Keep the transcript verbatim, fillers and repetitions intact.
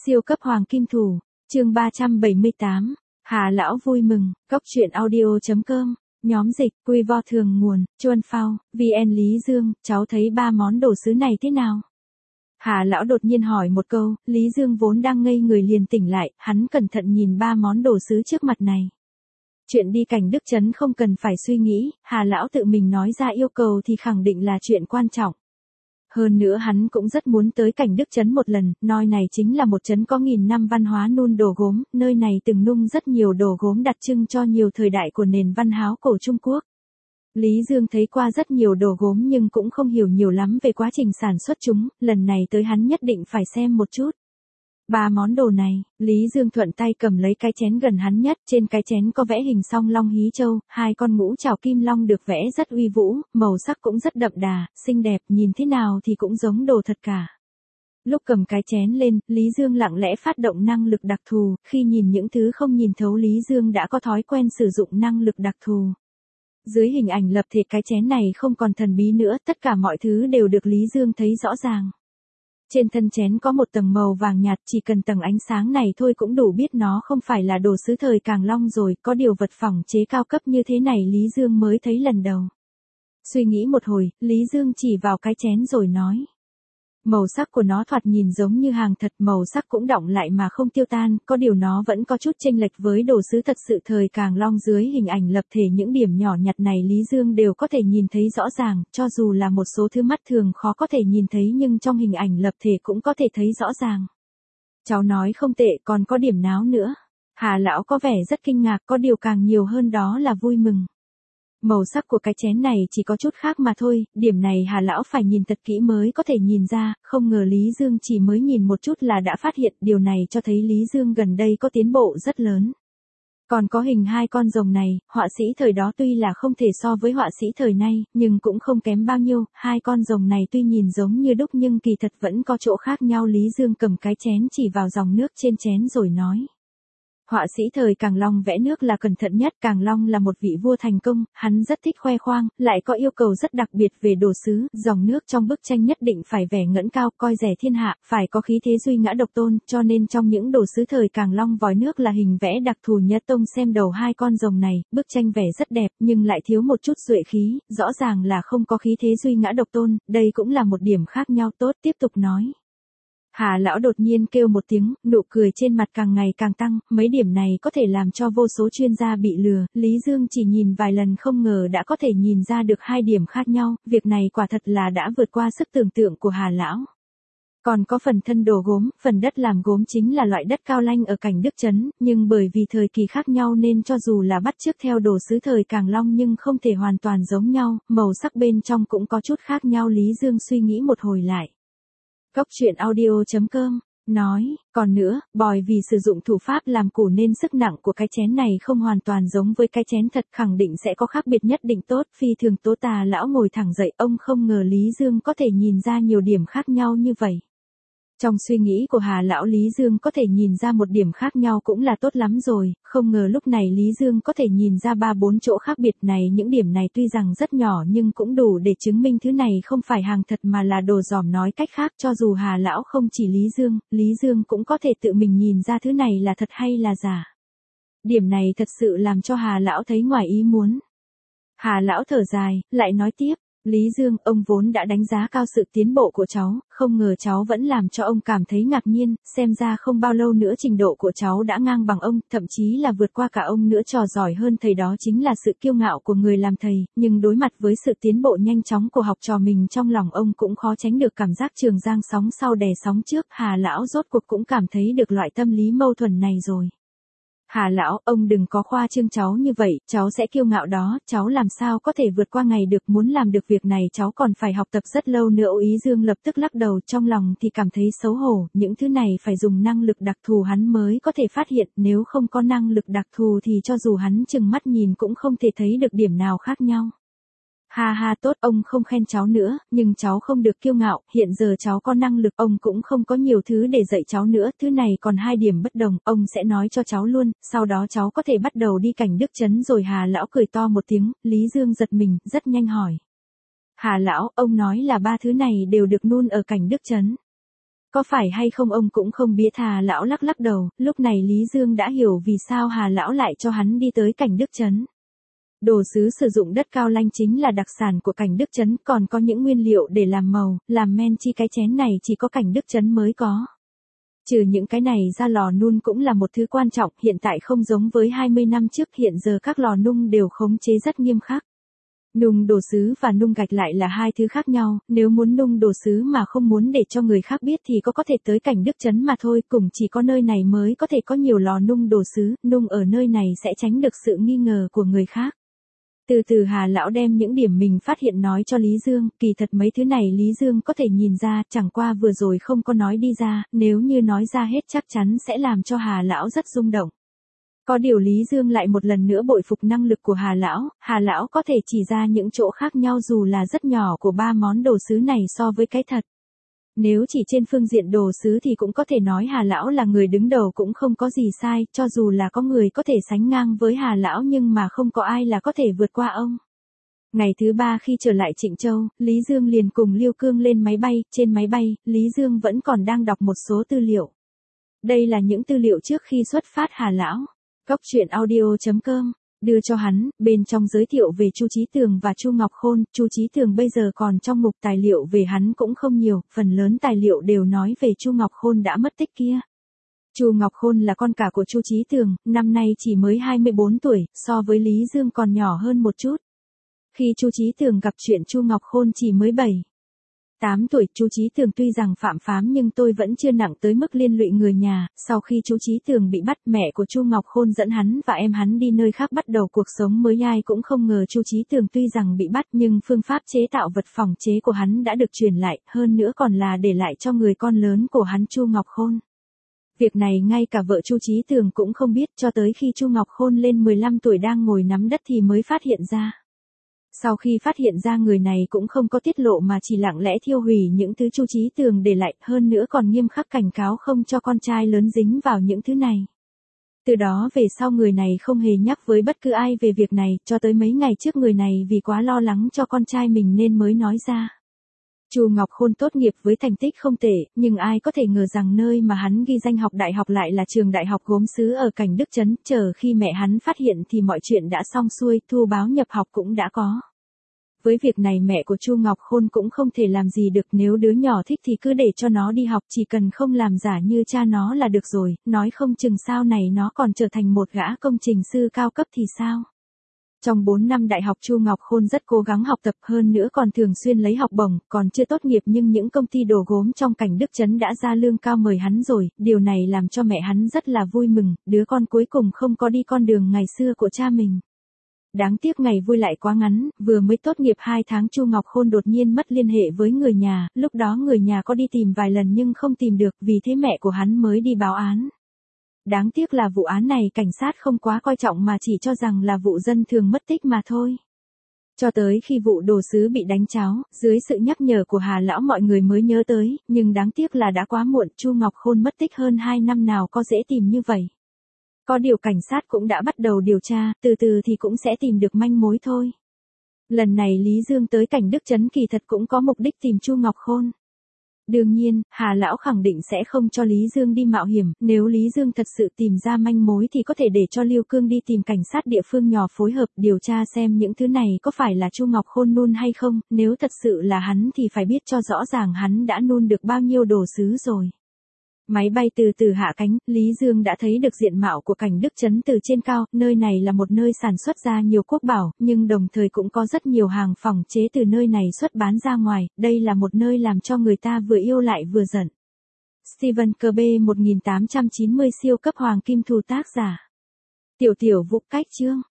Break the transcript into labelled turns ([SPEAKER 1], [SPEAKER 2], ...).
[SPEAKER 1] Siêu cấp hoàng kim thủ, chương ba trăm bảy mươi tám, Hà lão vui mừng, cốc truyện audio chấm com, nhóm dịch, quy vo thường nguồn, chuan phao, vê en Lý Dương, cháu thấy ba món đồ sứ này thế nào? Hà lão đột nhiên hỏi một câu, Lý Dương vốn đang ngây người liền tỉnh lại, hắn cẩn thận nhìn ba món đồ sứ trước mặt này. Chuyện đi cảnh Đức Trấn không cần phải suy nghĩ, Hà lão tự mình nói ra yêu cầu thì khẳng định là chuyện quan trọng. Hơn nữa hắn cũng rất muốn tới cảnh Đức Trấn một lần, nơi này chính là một trấn có nghìn năm văn hóa nung đồ gốm, nơi này từng nung rất nhiều đồ gốm đặc trưng cho nhiều thời đại của nền văn háo cổ Trung Quốc. Lý Dương thấy qua rất nhiều đồ gốm nhưng cũng không hiểu nhiều lắm về quá trình sản xuất chúng, lần này tới hắn nhất định phải xem một chút. Ba món đồ này, Lý Dương thuận tay cầm lấy cái chén gần hắn nhất, trên cái chén có vẽ hình song long hí châu, hai con ngũ trảo kim long được vẽ rất uy vũ, màu sắc cũng rất đậm đà, xinh đẹp, nhìn thế nào thì cũng giống đồ thật cả. Lúc cầm cái chén lên, Lý Dương lặng lẽ phát động năng lực đặc thù, khi nhìn những thứ không nhìn thấu Lý Dương đã có thói quen sử dụng năng lực đặc thù. Dưới hình ảnh lập thể cái chén này không còn thần bí nữa, tất cả mọi thứ đều được Lý Dương thấy rõ ràng. Trên thân chén có một tầng màu vàng nhạt, chỉ cần tầng ánh sáng này thôi cũng đủ biết nó không phải là đồ sứ thời Càng Long rồi, có điều vật phỏng chế cao cấp như thế này Lý Dương mới thấy lần đầu. Suy nghĩ một hồi, Lý Dương chỉ vào cái chén rồi nói. Màu sắc của nó thoạt nhìn giống như hàng thật, màu sắc cũng đọng lại mà không tiêu tan, có điều nó vẫn có chút chênh lệch với đồ sứ thật sự thời Càng Long. Dưới hình ảnh lập thể những điểm nhỏ nhặt này Lý Dương đều có thể nhìn thấy rõ ràng, cho dù là một số thứ mắt thường khó có thể nhìn thấy nhưng trong hình ảnh lập thể cũng có thể thấy rõ ràng. Cháu nói không tệ, còn có điểm nào nữa? Hà lão có vẻ rất kinh ngạc, có điều càng nhiều hơn đó là vui mừng. Màu sắc của cái chén này chỉ có chút khác mà thôi, điểm này Hà lão phải nhìn thật kỹ mới có thể nhìn ra, không ngờ Lý Dương chỉ mới nhìn một chút là đã phát hiện, điều này cho thấy Lý Dương gần đây có tiến bộ rất lớn. Còn có hình hai con rồng này, họa sĩ thời đó tuy là không thể so với họa sĩ thời nay, nhưng cũng không kém bao nhiêu, hai con rồng này tuy nhìn giống như đúc nhưng kỳ thật vẫn có chỗ khác nhau. Lý Dương cầm cái chén chỉ vào dòng nước trên chén rồi nói. Họa sĩ thời Càng Long vẽ nước là cẩn thận nhất, Càng Long là một vị vua thành công, hắn rất thích khoe khoang, lại có yêu cầu rất đặc biệt về đồ sứ, dòng nước trong bức tranh nhất định phải vẻ ngẫn cao, coi rẻ thiên hạ, phải có khí thế duy ngã độc tôn, cho nên trong những đồ sứ thời Càng Long vòi nước là hình vẽ đặc thù nhất. Tông xem đầu hai con rồng này, bức tranh vẻ rất đẹp nhưng lại thiếu một chút duệ khí, rõ ràng là không có khí thế duy ngã độc tôn, đây cũng là một điểm khác nhau. Tốt, tiếp tục nói. Hà lão đột nhiên kêu một tiếng, nụ cười trên mặt càng ngày càng tăng, mấy điểm này có thể làm cho vô số chuyên gia bị lừa, Lý Dương chỉ nhìn vài lần không ngờ đã có thể nhìn ra được hai điểm khác nhau, việc này quả thật là đã vượt qua sức tưởng tượng của Hà lão. Còn có phần thân đồ gốm, phần đất làm gốm chính là loại đất cao lanh ở cảnh Đức Trấn, nhưng bởi vì thời kỳ khác nhau nên cho dù là bắt chước theo đồ sứ thời Càng Long nhưng không thể hoàn toàn giống nhau, màu sắc bên trong cũng có chút khác nhau. Lý Dương suy nghĩ một hồi lại. Cốc truyện audio chấm com, nói, còn nữa, bòi vì sử dụng thủ pháp làm củ nên sức nặng của cái chén này không hoàn toàn giống với cái chén thật, khẳng định sẽ có khác biệt nhất định. Tốt, phi thường tố tà lão ngồi thẳng dậy, ông không ngờ Lý Dương có thể nhìn ra nhiều điểm khác nhau như vậy. Trong suy nghĩ của Hà lão, Lý Dương có thể nhìn ra một điểm khác nhau cũng là tốt lắm rồi, không ngờ lúc này Lý Dương có thể nhìn ra ba bốn chỗ khác biệt này. Những điểm này tuy rằng rất nhỏ nhưng cũng đủ để chứng minh thứ này không phải hàng thật mà là đồ dòm. Nói cách khác, cho dù Hà lão không chỉ Lý Dương, Lý Dương cũng có thể tự mình nhìn ra thứ này là thật hay là giả. Điểm này thật sự làm cho Hà lão thấy ngoài ý muốn. Hà lão thở dài, lại nói tiếp. Lý Dương, ông vốn đã đánh giá cao sự tiến bộ của cháu, không ngờ cháu vẫn làm cho ông cảm thấy ngạc nhiên, xem ra không bao lâu nữa trình độ của cháu đã ngang bằng ông, thậm chí là vượt qua cả ông nữa. Trò giỏi hơn thầy đó chính là sự kiêu ngạo của người làm thầy, nhưng đối mặt với sự tiến bộ nhanh chóng của học trò mình, trong lòng ông cũng khó tránh được cảm giác trường giang sóng sau đè sóng trước. Hà lão rốt cuộc cũng cảm thấy được loại tâm lý mâu thuẫn này rồi. Hà lão, ông đừng có khoa trương cháu như vậy, cháu sẽ kiêu ngạo đó, cháu làm sao có thể vượt qua ngày được, muốn làm được việc này cháu còn phải học tập rất lâu nữa. Lý Dương lập tức lắc đầu, trong lòng thì cảm thấy xấu hổ, những thứ này phải dùng năng lực đặc thù hắn mới có thể phát hiện, nếu không có năng lực đặc thù thì cho dù hắn chừng mắt nhìn cũng không thể thấy được điểm nào khác nhau. Ha ha, tốt, ông không khen cháu nữa, nhưng cháu không được kiêu ngạo, hiện giờ cháu có năng lực, ông cũng không có nhiều thứ để dạy cháu nữa, thứ này còn hai điểm bất đồng, ông sẽ nói cho cháu luôn, sau đó cháu có thể bắt đầu đi cảnh Đức Trấn rồi. Hà lão cười to một tiếng, Lý Dương giật mình, rất nhanh hỏi. Hà lão, ông nói là ba thứ này đều được nung ở cảnh Đức Trấn. Có phải hay không ông cũng không biết. Hà lão lắc lắc đầu, lúc này Lý Dương đã hiểu vì sao Hà lão lại cho hắn đi tới Cảnh Đức Trấn. Đồ sứ sử dụng đất cao lanh chính là đặc sản của Cảnh Đức Trấn, còn có những nguyên liệu để làm màu, làm men chi cái chén này chỉ có Cảnh Đức Trấn mới có. Trừ những cái này ra, lò nung cũng là một thứ quan trọng, hiện tại không giống với hai mươi năm trước, hiện giờ các lò nung đều khống chế rất nghiêm khắc. Nung đồ sứ và nung gạch lại là hai thứ khác nhau, nếu muốn nung đồ sứ mà không muốn để cho người khác biết thì có có thể tới Cảnh Đức Trấn mà thôi, cùng chỉ có nơi này mới có thể có nhiều lò nung đồ sứ, nung ở nơi này sẽ tránh được sự nghi ngờ của người khác. Từ từ Hà lão đem những điểm mình phát hiện nói cho Lý Dương, kỳ thật mấy thứ này Lý Dương có thể nhìn ra, chẳng qua vừa rồi không có nói đi ra, nếu như nói ra hết chắc chắn sẽ làm cho Hà lão rất rung động. Có điều Lý Dương lại một lần nữa bội phục năng lực của Hà lão, Hà lão có thể chỉ ra những chỗ khác nhau dù là rất nhỏ của ba món đồ sứ này so với cái thật. Nếu chỉ trên phương diện đồ sứ thì cũng có thể nói Hà lão là người đứng đầu cũng không có gì sai, cho dù là có người có thể sánh ngang với Hà lão nhưng mà không có ai là có thể vượt qua ông. Ngày thứ ba khi trở lại Trịnh Châu, Lý Dương liền cùng Liêu Cương lên máy bay, trên máy bay, Lý Dương vẫn còn đang đọc một số tư liệu. Đây là những tư liệu trước khi xuất phát Hà lão. Cốc truyện audio chấm com đưa cho hắn, bên trong giới thiệu về Chu Chí Tường và Chu Ngọc Khôn. Chu Chí Tường bây giờ còn trong mục tài liệu về hắn cũng không nhiều, phần lớn tài liệu đều nói về Chu Ngọc Khôn đã mất tích kia. Chu Ngọc Khôn là con cả của Chu Chí Tường, năm nay chỉ mới hai mươi bốn tuổi, so với Lý Dương còn nhỏ hơn một chút. Khi Chu Chí Tường gặp chuyện Chu Ngọc Khôn chỉ mới bảy, tám tuổi. Chu Chí Tường tuy rằng phạm pháp nhưng tôi vẫn chưa nặng tới mức liên lụy người nhà. Sau khi Chu Chí Tường bị bắt, mẹ của Chu Ngọc Khôn dẫn hắn và em hắn đi nơi khác bắt đầu cuộc sống mới. Ai cũng không ngờ Chu Chí Tường tuy rằng bị bắt nhưng phương pháp chế tạo vật phòng chế của hắn đã được truyền lại, hơn nữa còn là để lại cho người con lớn của hắn Chu Ngọc Khôn. Việc này ngay cả vợ Chu Chí Tường cũng không biết, cho tới khi Chu Ngọc Khôn lên mười lăm tuổi đang ngồi nắm đất thì mới phát hiện ra. Sau khi phát hiện ra, người này cũng không có tiết lộ mà chỉ lặng lẽ thiêu hủy những thứ Chu Chí Tường để lại, hơn nữa còn nghiêm khắc cảnh cáo không cho con trai lớn dính vào những thứ này. Từ đó về sau người này không hề nhắc với bất cứ ai về việc này, cho tới mấy ngày trước người này vì quá lo lắng cho con trai mình nên mới nói ra. Chu Ngọc Khôn tốt nghiệp với thành tích không tệ, nhưng ai có thể ngờ rằng nơi mà hắn ghi danh học đại học lại là trường đại học gốm sứ ở Cảnh Đức Trấn. Chờ khi mẹ hắn phát hiện thì mọi chuyện đã xong xuôi, thu báo nhập học cũng đã có. Với việc này mẹ của Chu Ngọc Khôn cũng không thể làm gì được, nếu đứa nhỏ thích thì cứ để cho nó đi học, chỉ cần không làm giả như cha nó là được rồi, nói không chừng sau này nó còn trở thành một gã công trình sư cao cấp thì sao. Trong bốn năm đại học Chu Ngọc Khôn rất cố gắng học tập, hơn nữa còn thường xuyên lấy học bổng, còn chưa tốt nghiệp nhưng những công ty đồ gốm trong Cảnh Đức Trấn đã ra lương cao mời hắn rồi, điều này làm cho mẹ hắn rất là vui mừng, đứa con cuối cùng không có đi con đường ngày xưa của cha mình. Đáng tiếc ngày vui lại quá ngắn, vừa mới tốt nghiệp hai tháng Chu Ngọc Khôn đột nhiên mất liên hệ với người nhà, lúc đó người nhà có đi tìm vài lần nhưng không tìm được, vì thế mẹ của hắn mới đi báo án. Đáng tiếc là vụ án này cảnh sát không quá coi trọng mà chỉ cho rằng là vụ dân thường mất tích mà thôi. Cho tới khi vụ đồ sứ bị đánh tráo, dưới sự nhắc nhở của Hà lão mọi người mới nhớ tới, nhưng đáng tiếc là đã quá muộn, Chu Ngọc Khôn mất tích hơn hai năm nào có dễ tìm như vậy. Có điều cảnh sát cũng đã bắt đầu điều tra, từ từ thì cũng sẽ tìm được manh mối thôi. Lần này Lý Dương tới Cảnh Đức Trấn kỳ thật cũng có mục đích tìm Chu Ngọc Khôn. Đương nhiên, Hà lão khẳng định sẽ không cho Lý Dương đi mạo hiểm, nếu Lý Dương thật sự tìm ra manh mối thì có thể để cho Liêu Cương đi tìm cảnh sát địa phương nhỏ phối hợp điều tra xem những thứ này có phải là Chu Ngọc Khôn nung hay không, nếu thật sự là hắn thì phải biết cho rõ ràng hắn đã nung được bao nhiêu đồ sứ rồi. Máy bay từ từ hạ cánh, Lý Dương đã thấy được diện mạo của Cảnh Đức Trấn từ trên cao, nơi này là một nơi sản xuất ra nhiều quốc bảo, nhưng đồng thời cũng có rất nhiều hàng phòng chế từ nơi này xuất bán ra ngoài, đây là một nơi làm cho người ta vừa yêu lại vừa giận. Stephen Kirby một nghìn tám trăm chín mươi siêu cấp hoàng kim thù tác giả. Tiểu tiểu Vũ cách chương.